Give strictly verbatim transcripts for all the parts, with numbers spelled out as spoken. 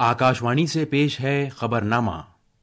आकाशवाणी से पेश है खबरनामा।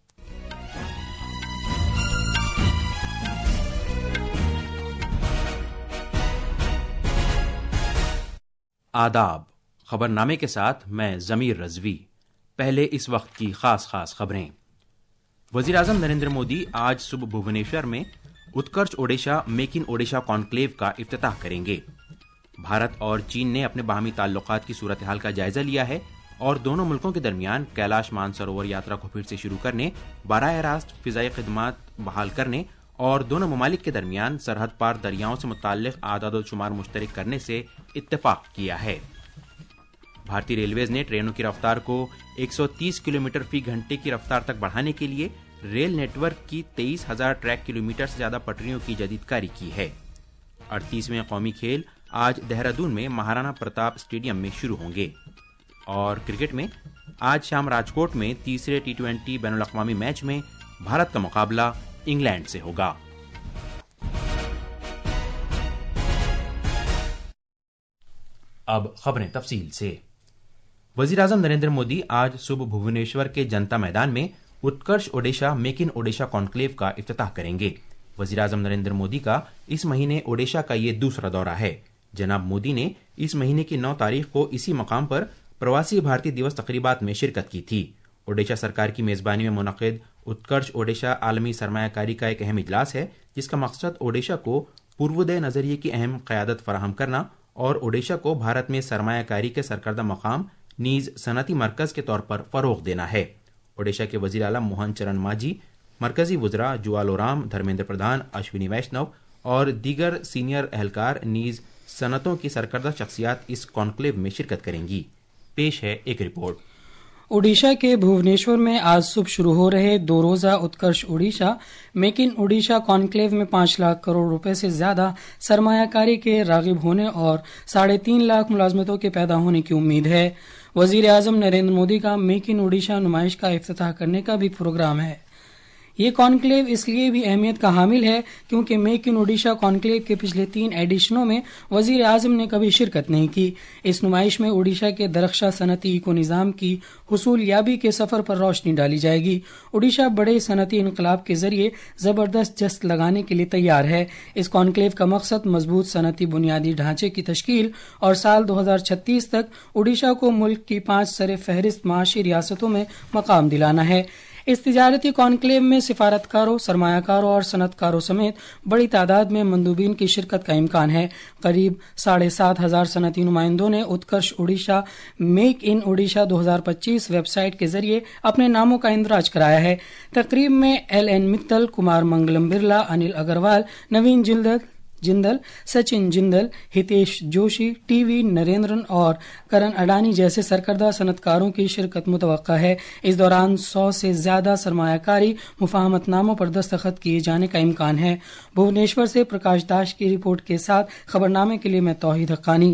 आदाब। खबरनामे के साथ मैं जमीर रजवी। पहले इस वक्त की खास खास खबरें। वजीर आजम नरेंद्र मोदी आज सुबह भुवनेश्वर में Utkarsh Odisha make in Odisha conclave का इफ्तिताह करेंगे। भारत और चीन ने अपने बाहमी ताल्लुकात की सूरत हाल का जायजा लिया है और दोनों मुल्कों के दरमियान कैलाश मानसरोवर यात्रा को फिर से शुरू करने, बराह रास्त फिजाई खिदमात बहाल करने और दोनों ममालिक के दरमियान सरहद पार दरियाओं से मुताल्लिक आदाद शुमार मुश्तरक करने से इत्तेफाक किया है। भारतीय रेलवेज ने ट्रेनों की रफ्तार को एक सौ तीस किलोमीटर फी घंटे की रफ्तार तक बढ़ाने के लिए रेल नेटवर्क की तेईस हजार ट्रैक किलोमीटर से ज्यादा पटरियों की जदीदकारी की है। अड़तीसवें कौमी खेल आज देहरादून में महाराणा प्रताप स्टेडियम में शुरू होंगे। और क्रिकेट में आज शाम राजकोट में तीसरे टी ट्वेंटी बैनुल अक़वामी मैच में भारत का मुकाबला इंग्लैंड से होगा। अब खबरें तफसील से। वजीर आजम नरेंद्र मोदी आज सुबह भुवनेश्वर के जनता मैदान में Utkarsh Odisha make in Odisha conclave का इफ्तिताह करेंगे। वजीर आजम नरेंद्र मोदी का इस महीने ओडिशा का ये दूसरा दौरा है। जनाब मोदी ने इस महीने की नौ तारीख को इसी मकाम पर प्रवासी भारतीय दिवस तकरीबात में शिरकत की थी। ओडिशा सरकार की मेजबानी में मुनक़िद उत्कर्ष ओडिशा आलमी सरमायाकारी का एक अहम इजलास है, जिसका मकसद ओडिशा को पूर्वोदय नजरिए की अहम क़यादत फराहम करना और ओडिशा को भारत में सरमायाकारी के सरकर्दा मकाम नीज सनती मरकज के तौर पर फरोग देना है। ओडिशा के वजीर आला मोहन चरण मांझी, मरकजी वज़रा जुवाल ओराम, धर्मेंद्र प्रधान, अश्विनी वैष्णव और दीगर सीनियर एहलकार नीज सनतों की सरकर्दा शख्सियात इस कॉन्क्लेव में शिरकत करेंगी। पेश है एक रिपोर्ट। ओडिशा के भुवनेश्वर में आज सुबह शुरू हो रहे दो रोजा Utkarsh Odisha make in Odisha conclave में पांच लाख करोड़ रुपए से ज्यादा सरमायाकारी के रागिब होने और साढ़े तीन लाख मुलाजमतों के पैदा होने की उम्मीद है। वजीर आजम नरेंद्र मोदी का मेक इन ओडिशा नुमाइश का इफ्तिताह करने का भी प्रोग्राम है। ये कॉन्क्लेव इसलिए भी अहमियत का हामिल है क्योंकि मेक इन ओडिशा कॉन्क्लेव के पिछले तीन एडिशनों में वजीर आजम ने कभी शिरकत नहीं की। इस नुमाइश में ओडिशा के दरख्शा सनती इको निज़ाम की हुसूल याबी के सफर पर रोशनी डाली जाएगी। ओडिशा बड़े सनती इनकलाब के जरिए जबरदस्त जस्त लगाने के लिए तैयार है। इस कॉन्क्लेव का मकसद मजबूत सनती बुनियादी ढांचे की तश्कील और साल दो हजार छत्तीस तक ओडिशा को मुल्क की पांच सरे फहरिस्त माशी रियासतों में मकाम दिलाना है। इस तिजारती कॉन्क्लेव में सिफारतकारों, सरमायाकारों और सनतकारों समेत बड़ी तादाद में मंदूबीन की शिरकत का इम्कान है। करीब साढ़े सात हजार सनती नुमाइंदों ने उत्कर्ष ओडिशा मेक इन ओडिशा दो हजार पच्चीस वेबसाइट के जरिए अपने नामों का इंदराज कराया है। तकरीब में L N Mittal, Kumar Mangalam Birla, Anil Agarwal, Naveen Jindal Jindal Sachin Jindal, Hitesh Joshi, T V Narendran और करण अडानी जैसे सरकर्दा सनतकारों की शिरकत मुतवक्का है। इस दौरान सौ से ज्यादा सरमायाकारी मुफाहमतनामों पर दस्तखत किए जाने का इम्कान है। भुवनेश्वर से प्रकाश दास की रिपोर्ट के साथ खबरनामे के लिए मैं तौहीद हक्कानी।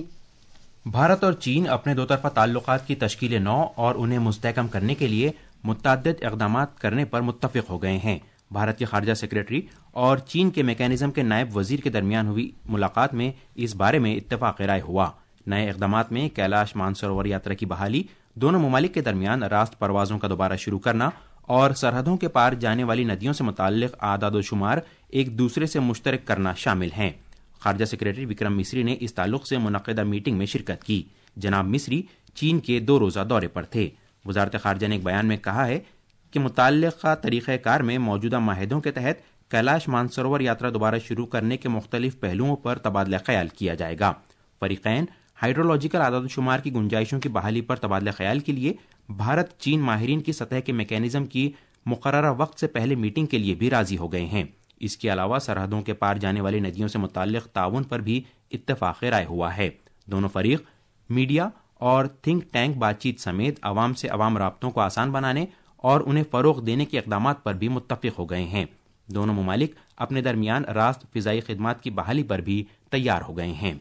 भारत और चीन अपने दो तरफा ताल्लुकात की तश्कील नौ और उन्हें मुस्तहकम करने के लिए मुतअद्दिद इक़दामात करने पर मुत्तफ़िक़ हो गए हैं। भारत के खारजा सेक्रेटरी और चीन के मैकेनिज्म के नायब वजीर के दरमियान हुई मुलाकात में इस बारे में इत्तेफाक राय हुआ। नए इक़दामात में कैलाश मानसरोवर यात्रा की बहाली, दोनों ममालिक के दरमियान रास्त परवाजों का दोबारा शुरू करना और सरहदों के पार जाने वाली नदियों से मुताल्लिक आदाद शुमार एक दूसरे से मुश्तरक करना शामिल हैं। खारजा सेक्रेटरी विक्रम मिस्री ने इस ताल्लुक से मुनक़िदा मीटिंग में शिरकत की। जनाब मिस्री चीन के दो रोज़ा दौरे पर थे। वज़ारत खारजा ने एक बयान में कहा है कि मुताल्लिक़ा तरीक़ेकार में मौजूदा माहिदों के तहत कैलाश मानसरोवर यात्रा दोबारा शुरू करने के मुख्तलिफ पहलुओं पर तबादला ख्याल किया जाएगा। फरीक़ैन हाइड्रोलॉजिकल आदाद शुमार की गुंजाइशों की बहाली पर तबादला ख्याल के लिए भारत चीन माहिरीन की सतह के मैकेनिज्म की मुकर्ररा वक्त से पहले मीटिंग के लिए भी राजी हो गए हैं। इसके अलावा सरहदों के पार जाने वाली नदियों से मुताल्लिक ताउन पर भी इत्तेफाक राय हुआ है। दोनों फरीक मीडिया और थिंक टैंक बातचीत समेत अवाम से अवाम राब्तों को आसान बनाने और उन्हें फरोग देने के इक़दामात पर भी मुत्तफ़िक़ हो गए हैं। दोनों ममालिक अपने दरमियान रास्त फिजाई खिदमात की बहाली पर भी तैयार हो गए हैं।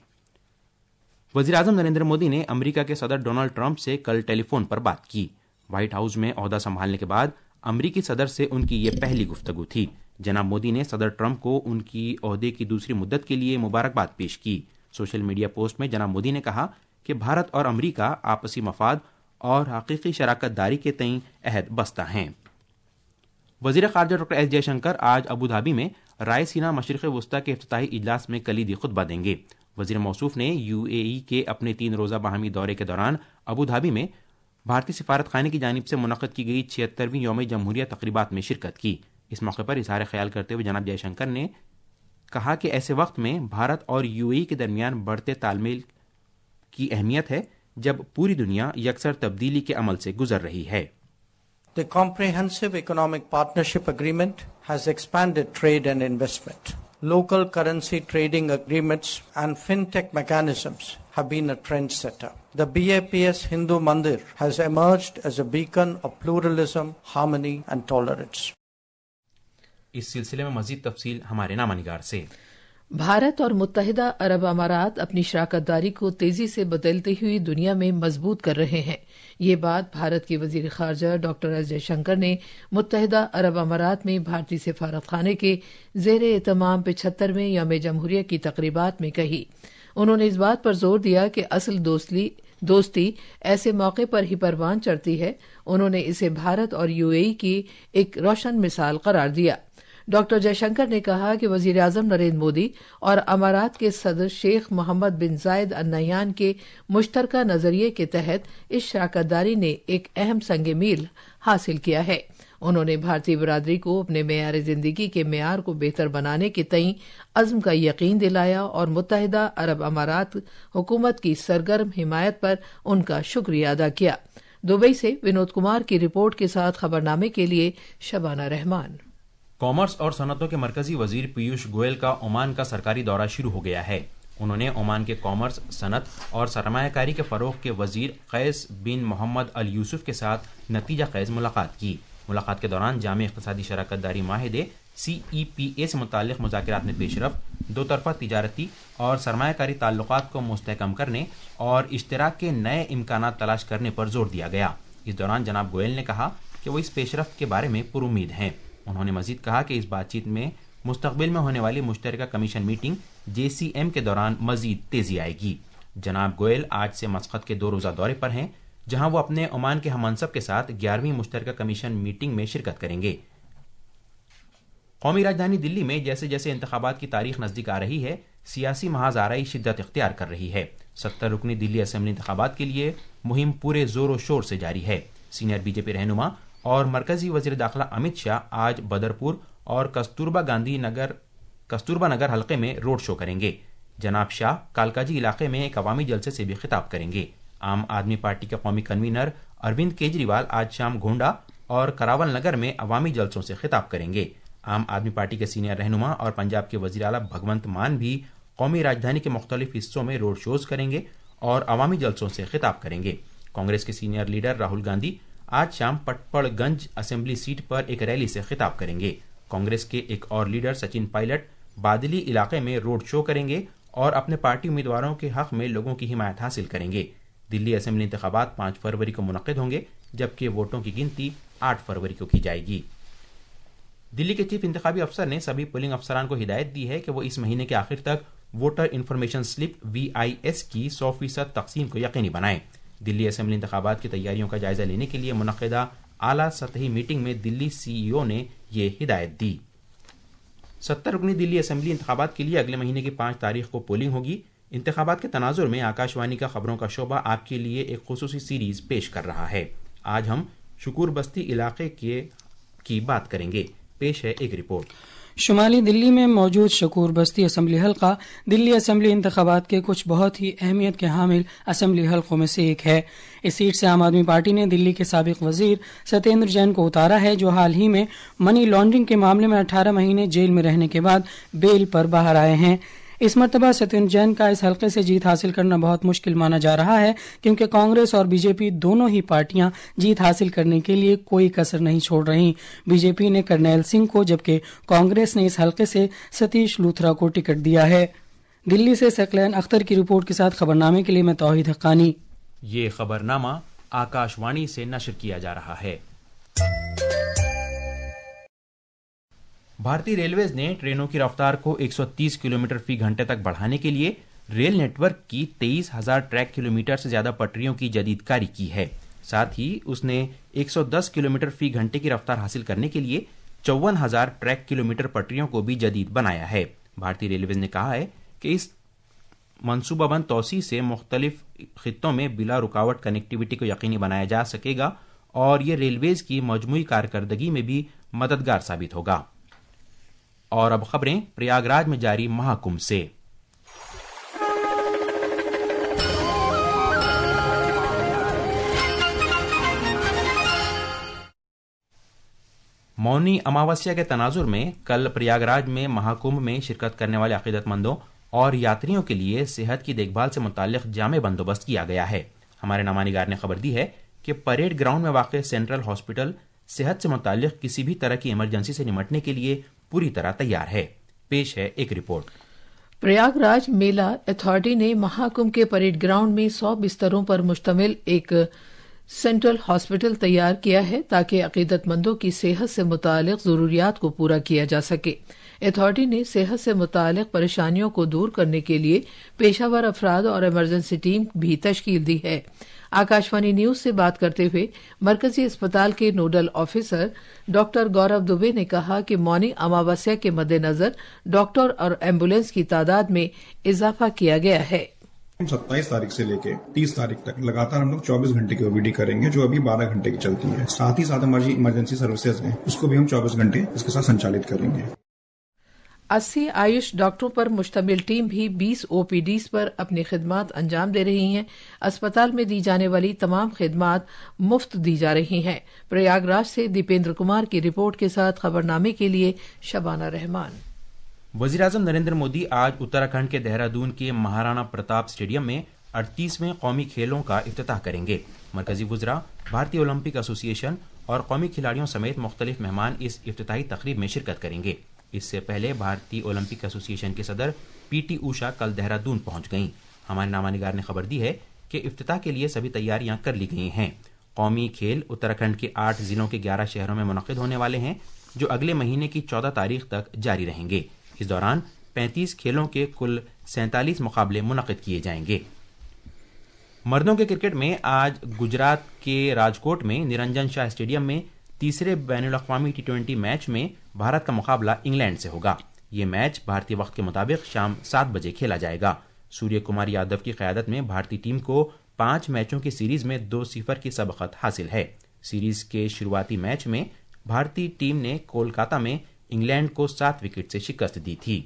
वज़ीर आज़म नरेंद्र मोदी ने अमरीका के सदर डोनाल्ड ट्रंप से कल टेलीफोन पर बात की। व्हाइट हाउस में ओहदा संभालने के बाद अमरीकी सदर से उनकी ये पहली गुफ्तगू थी। जनाब मोदी ने सदर ट्रंप को उनकी ओहदे की दूसरी मुद्दत के लिए मुबारकबाद पेश की। सोशल मीडिया पोस्ट में जनाब मोदी ने कहा कि भारत और अमरीका आपसी मफाद اور حقیقی شراکت داری کے تئیں عہد بستہ ہیں۔ وزیر خارجہ ڈاکٹر ایس جے شنکر آج ابوظہبی میں رائے سینا مشرق وسطی کے افتتاحی اجلاس میں کلیدی خطبہ دیں گے۔ وزیر موصوف نے یو اے ای کے اپنے تین روزہ باہمی دورے کے دوران ابوظہبی میں بھارتی سفارت خانے کی جانب سے منعقد کی گئی چھہترویں یوم جمہوریہ تقریبات میں شرکت کی۔ اس موقع پر اظہار خیال کرتے ہوئے جناب جے شنکر نے کہا کہ ایسے وقت میں بھارت اور یو اے ای کے درمیان بڑھتے تال میل کی اہمیت ہے جب پوری دنیا یکسر تبدیلی کے عمل سے گزر رہی ہے۔ The Comprehensive Economic Partnership Agreement has expanded trade and investment. Local currency trading agreements and fintech mechanisms have been a trendsetter. The B A P S Hindu Mandir has emerged as a beacon of pluralism, harmony and tolerance. اس سلسلے میں مزید تفصیل ہمارے نامہ نگار سے۔ بھارت اور متحدہ عرب امارات اپنی شراکت داری کو تیزی سے بدلتی ہوئی دنیا میں مضبوط کر رہے ہیں۔ یہ بات بھارت کے وزیر خارجہ ڈاکٹر ایس جے شنکر نے متحدہ عرب امارات میں بھارتی سفارت خانے کے زیر اہتمام پچہترویں یوم جمہوریہ کی تقریبات میں کہی۔ انہوں نے اس بات پر زور دیا کہ اصل دوستی دوستی ایسے موقع پر ہی پروان چڑھتی ہے۔ انہوں نے اسے بھارت اور یو اے ای کی ایک روشن مثال قرار دیا۔ ڈاکٹر جے شنکر نے کہا کہ وزیر اعظم نریندر مودی اور امارات کے صدر شیخ محمد بن زائد ال نہیان کے مشترکہ نظریے کے تحت اس شراکت داری نے ایک اہم سنگ میل حاصل کیا ہے۔ انہوں نے بھارتی برادری کو اپنے معیار زندگی کے معیار کو بہتر بنانے کے تئیں عزم کا یقین دلایا اور متحدہ عرب امارات حکومت کی سرگرم حمایت پر ان کا شکریہ ادا کیا۔ دبئی سے ونود کمار کی رپورٹ کے ساتھ خبرنامے کے لیے شبانہ رحمان۔ کامرس اور صنعتوں کے مرکزی وزیر پیوش گوئل کا عمان کا سرکاری دورہ شروع ہو گیا ہے۔ انہوں نے عمان کے کامرس، صنعت اور سرمایہ کاری کے فروغ کے وزیر قیس بن محمد ال یوسف کے ساتھ نتیجہ خیز ملاقات کی۔ ملاقات کے دوران جامع اقتصادی شراکت داری معاہدے سی ای پی اے سے متعلق مذاکرات میں پیش رفت، دو طرفہ تجارتی اور سرمایہ کاری تعلقات کو مستحکم کرنے اور اشتراک کے نئے امکانات تلاش کرنے پر زور دیا گیا۔ اس دوران جناب گوئل نے کہا کہ وہ اس پیش رفت کے بارے میں پر امید ہیں۔ انہوں نے مزید کہا کہ اس بات چیت میں مستقبل میں ہونے والی مشترکہ commission meeting J C M کے دوران مزید تیزی آئے گی۔ جناب گوئل آج سے مسقط کے دو روزہ دورے پر ہیں، جہاں وہ اپنے عمان کے ہم منصب کے ساتھ گیارہویں مشترکہ کمیشن میٹنگ میں شرکت کریں گے۔ قومی راجدھانی دلی میں جیسے جیسے انتخابات کی تاریخ نزدیک آ رہی ہے، سیاسی محاذ آرائی شدت اختیار کر رہی ہے۔ ستر رکنی دلی اسمبلی انتخابات کے لیے مہم پورے زور و شور سے جاری ہے۔ سینئر بی جے پی رہنما اور مرکزی وزیر داخلہ امت شاہ آج بدرپور اور کستوربا گاندھی نگر کستوربا نگر حلقے میں روڈ شو کریں گے۔ جناب شاہ کالکاجی علاقے میں ایک عوامی جلسے سے بھی خطاب کریں گے۔ عام آدمی پارٹی کے قومی کنوینر اروند کیجریوال آج شام گونڈا اور کراول نگر میں عوامی جلسوں سے خطاب کریں گے۔ عام آدمی پارٹی کے سینئر رہنما اور پنجاب کے وزیر اعلیٰ بھگونت مان بھی قومی راجدھانی کے مختلف حصوں میں روڈ شوز کریں گے اور عوامی جلسوں سے خطاب کریں گے۔ کانگریس کے سینئر لیڈر راہل گاندھی آج شام پٹپڑ گنج اسمبلی سیٹ پر ایک ریلی سے خطاب کریں گے۔ کانگریس کے ایک اور لیڈر سچن پائلٹ بادلی علاقے میں روڈ شو کریں گے اور اپنے پارٹی امیدواروں کے حق میں لوگوں کی حمایت حاصل کریں گے۔ دلی اسمبلی انتخابات پانچ فروری کو منعقد ہوں گے، جبکہ ووٹوں کی گنتی آٹھ فروری کو کی جائے گی۔ دلی کے چیف انتخابی افسر نے سبھی پولنگ افسران کو ہدایت دی ہے کہ وہ اس مہینے کے آخر تک voter information slip V I S کی سو فیصد تقسیم کو یقینی بنائیں۔ دلی اسمبلی انتخابات کی تیاریوں کا جائزہ لینے کے لیے منعقدہ اعلیٰ سطحی میٹنگ میں دلی سی ای او نے یہ ہدایت دی۔ ستر رکنی دلی اسمبلی انتخابات کے لیے اگلے مہینے کی پانچ تاریخ کو پولنگ ہوگی۔ انتخابات کے تناظر میں آکاش وانی کا خبروں کا شعبہ آپ کے لیے ایک خصوصی سیریز پیش کر رہا ہے۔ آج ہم شکور بستی علاقے کے کی بات کریں گے۔ پیش ہے ایک رپورٹ۔ شمالی دلی میں موجود شکور بستی اسمبلی حلقہ دلی اسمبلی انتخابات کے کچھ بہت ہی اہمیت کے حامل اسمبلی حلقوں میں سے ایک ہے۔ اس سیٹ سے عام آدمی پارٹی نے دلی کے سابق وزیر ستیندر جین کو اتارا ہے، جو حال ہی میں منی لانڈرنگ کے معاملے میں اٹھارہ مہینے جیل میں رہنے کے بعد بیل پر باہر آئے ہیں۔ اس مرتبہ ستیندر جین کا اس حلقے سے جیت حاصل کرنا بہت مشکل مانا جا رہا ہے، کیونکہ کانگریس اور بی جے پی دونوں ہی پارٹیاں جیت حاصل کرنے کے لیے کوئی کسر نہیں چھوڑ رہی۔ بی جے پی نے کرنیل سنگھ کو جبکہ کانگریس نے اس حلقے سے ستیش لوتھرا کو ٹکٹ دیا ہے۔ دلی سے ثقلین اختر کی رپورٹ کے ساتھ خبرنامے کے لیے میں توحید حقانی۔ یہ خبرنامہ آکاش وانی سے نشر کیا جا رہا ہے۔ بھارتی ریلویز نے ٹرینوں کی رفتار کو ایک سو تیس کلومیٹر فی گھنٹے تک بڑھانے کے لیے ریل نیٹ ورک کی تیئیس ہزار ٹریک کلومیٹر سے زیادہ پٹریوں کی جدید کاری کی ہے۔ ساتھ ہی اس نے ایک سو دس کلومیٹر فی گھنٹے کی رفتار حاصل کرنے کے لیے چون ہزار ٹریک کلومیٹر پٹریوں کو بھی جدید بنایا ہے. بھارتی ریلویز نے کہا ہے کہ اس منصوبہ بند توسیع سے مختلف خطوں میں بلا رکاوٹ کنیکٹیویٹی کو یقینی بنایا جا سکے گا اور یہ ریلویز کی مجموعی کارکردگی میں بھی مددگار ثابت ہوگا. اور اب خبریں پریاگراج میں جاری مہاکمبھ سے. مونی اماوسیا کے تناظر میں کل پریاگراج میں مہاکمبھ میں شرکت کرنے والے عقیدت مندوں اور یاتریوں کے لیے صحت کی دیکھ بھال سے متعلق جامع بندوبست کیا گیا ہے. ہمارے نامہ نے خبر دی ہے کہ پریڈ گراؤنڈ میں واقع سینٹرل ہاسپٹل صحت سے متعلق کسی بھی طرح کی ایمرجنسی سے نمٹنے کے لیے پوری طرح تیار ہے. پیش ہے ایک رپورٹ. پریاگراج میلہ اتھارٹی نے مہاکمبھ کے پریڈ گراؤنڈ میں سو بستروں پر مشتمل ایک سینٹرل ہاسپٹل تیار کیا ہے تاکہ عقیدت مندوں کی صحت سے متعلق ضروریات کو پورا کیا جا سکے. اتھارٹی نے صحت سے متعلق پریشانیوں کو دور کرنے کے لیے پیشہ ور افراد اور ایمرجنسی ٹیم بھی تشکیل دی ہے. آکاشوانی نیوز سے بات کرتے ہوئے مرکزی اسپتال کے nodal officer doctor Gaurav Dubey نے کہا کہ مونی اماوسیا کے مد نظر ڈاکٹر اور ایمبولینس کی تعداد میں اضافہ کیا گیا ہے. ستائیس تاریخ سے لے کے تیس تاریخ تک لگاتار ہم لوگ چوبیس گھنٹے کی او بی ڈی کریں گے جو ابھی بارہ گھنٹے کی چلتی ہے. ساتھ ہی ساتھ ہماری ایمرجنسی سروسز ہیں اس کو بھی ہم چوبیس گھنٹے اس کے ساتھ سنچالت کریں گے. اسی آیوش ڈاکٹروں پر مشتمل ٹیم بھی بیس او پی ڈیز پر اپنی خدمات انجام دے رہی ہیں. اسپتال میں دی جانے والی تمام خدمات مفت دی جا رہی ہیں. پریاگراج سے دیپیندر کمار کی رپورٹ کے ساتھ خبرنامے کے لیے شبانہ رحمان. وزیراعظم نریندر مودی آج اتراکھنڈ کے دہرادون کے مہارانا پرتاپ اسٹیڈیم میں اڑتیسویں قومی کھیلوں کا افتتاح کریں گے. مرکزی وزراء، بھارتی اولمپک ایسوسی ایشن اور قومی کھلاڑیوں سمیت مختلف مہمان اس افتتاحی تقریب میں شرکت کریں گے. اس سے پہلے بھارتی اولمپک ایسوسی ایشن کے صدر پی ٹی اوشا کل دہرادون پہنچ گئیں. ہمارے نامہ نگار نے خبر دی ہے کہ افتتاح کے لیے سبھی تیاریاں کر لی گئی ہیں. قومی کھیل اتراکھنڈ کے آٹھ ضلعوں کے گیارہ شہروں میں منعقد ہونے والے ہیں جو اگلے مہینے کی چودہ تاریخ تک جاری رہیں گے. اس دوران پینتیس کھیلوں کے کل سینتالیس مقابلے منعقد کیے جائیں گے. مردوں کے کرکٹ میں آج گجرات کے راجکوٹ میں نرنجن شاہ اسٹیڈیم میں تیسرے بین الاقوامی ٹی ٹوینٹی میچ میں بھارت کا مقابلہ انگلینڈ سے ہوگا. یہ میچ بھارتی وقت کے مطابق شام سات بجے کھیلا جائے گا. سوریہ کمار یادو کی قیادت میں بھارتی ٹیم کو پانچ میچوں کی سیریز میں دو صفر کی سبقت حاصل ہے. سیریز کے شروعاتی میچ میں بھارتی ٹیم نے کولکاتہ میں انگلینڈ کو سات وکٹ سے شکست دی تھی.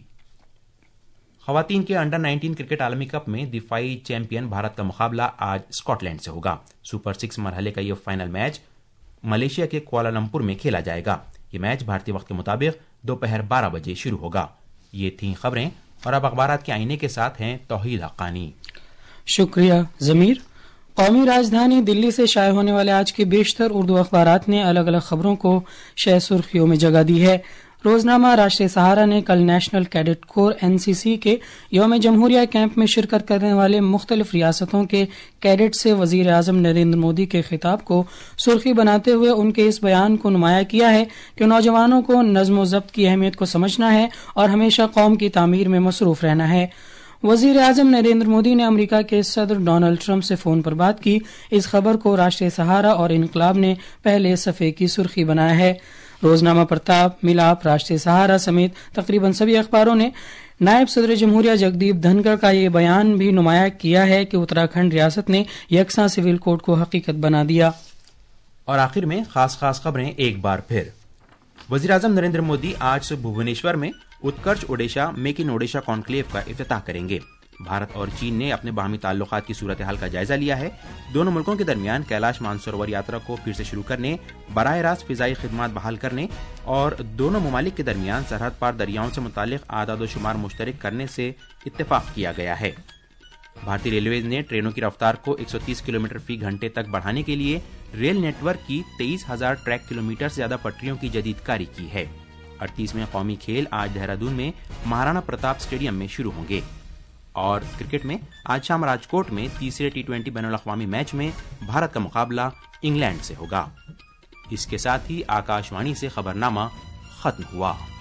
خواتین کے انڈر نائنٹین کرکٹ عالمی کپ میں دفاعی چیمپئن بھارت کا مقابلہ آج اسکاٹ لینڈ سے ہوگا. سپر سکس مرحلے کا یہ فائنل میچ ملیشیا کے کوالالمپور میں کھیلا جائے گا. یہ میچ بھارتی وقت کے مطابق دوپہر بارہ بجے شروع ہوگا. یہ تھیں خبریں اور اب اخبارات کے آئینے کے ساتھ ہیں توحید حقانی. شکریہ ضمیر. قومی راجدھانی دلی سے شائع ہونے والے آج کے بیشتر اردو اخبارات نے الگ الگ خبروں کو شہ سرخیوں میں جگہ دی ہے. روزنامہ راشٹریہ سہارا نے کل national cadet corps N C C کے یوم جمہوریہ کیمپ میں شرکت کرنے والے مختلف ریاستوں کے کیڈٹ سے وزیر اعظم نریندر مودی کے خطاب کو سرخی بناتے ہوئے ان کے اس بیان کو نمایاں کیا ہے کہ نوجوانوں کو نظم و ضبط کی اہمیت کو سمجھنا ہے اور ہمیشہ قوم کی تعمیر میں مصروف رہنا ہے. وزیر اعظم نریندر مودی نے امریکا کے صدر ڈونلڈ ٹرمپ سے فون پر بات کی. اس خبر کو راشٹریہ سہارا اور انقلاب نے پہلے صفحے کی سرخی بنایا ہے. روزنامہ پرتاپ، ملاپ، راشٹریہ سہارا سمیت تقریباً سبھی اخباروں نے نائب صدر جمہوریہ جگدیپ دھنکڑ کا یہ بیان بھی نمایاں کیا ہے کہ اتراکھنڈ ریاست نے یکساں سول کوڈ کو حقیقت بنا دیا. اور آخر میں خاص خاص خبریں ایک بار پھر. وزیر اعظم نریندر مودی آج سے بھوونیشور میں Utkarsh Odisha make in Odisha conclave کا افتتاح کریں گے. بھارت اور چین نے اپنے باہمی تعلقات کی صورتحال کا جائزہ لیا ہے. دونوں ملکوں کے درمیان کیلاش مانسروور یاترا کو پھر سے شروع کرنے، براہ راست فضائی خدمات بحال کرنے اور دونوں ممالک کے درمیان سرحد پار دریاؤں سے متعلق اعداد و شمار مشترک کرنے سے اتفاق کیا گیا ہے. بھارتی ریلویز نے ٹرینوں کی رفتار کو ایک سو تیس کلومیٹر فی گھنٹے تک بڑھانے کے لیے ریل نیٹ ورک کی تیئیس ہزار ٹریک کلومیٹر سے زیادہ پٹریوں کی جدید کاری کی ہے. اڑتیسویں قومی کھیل آج دہرادون میں مہارانا پرتاپ اسٹیڈیم میں شروع ہوں گے. اور کرکٹ میں آج شام راجکوٹ میں تیسرے ٹی ٹوینٹی بین الاقوامی میچ میں بھارت کا مقابلہ انگلینڈ سے ہوگا. اس کے ساتھ ہی آکاشوانی سے خبرنامہ ختم ہوا.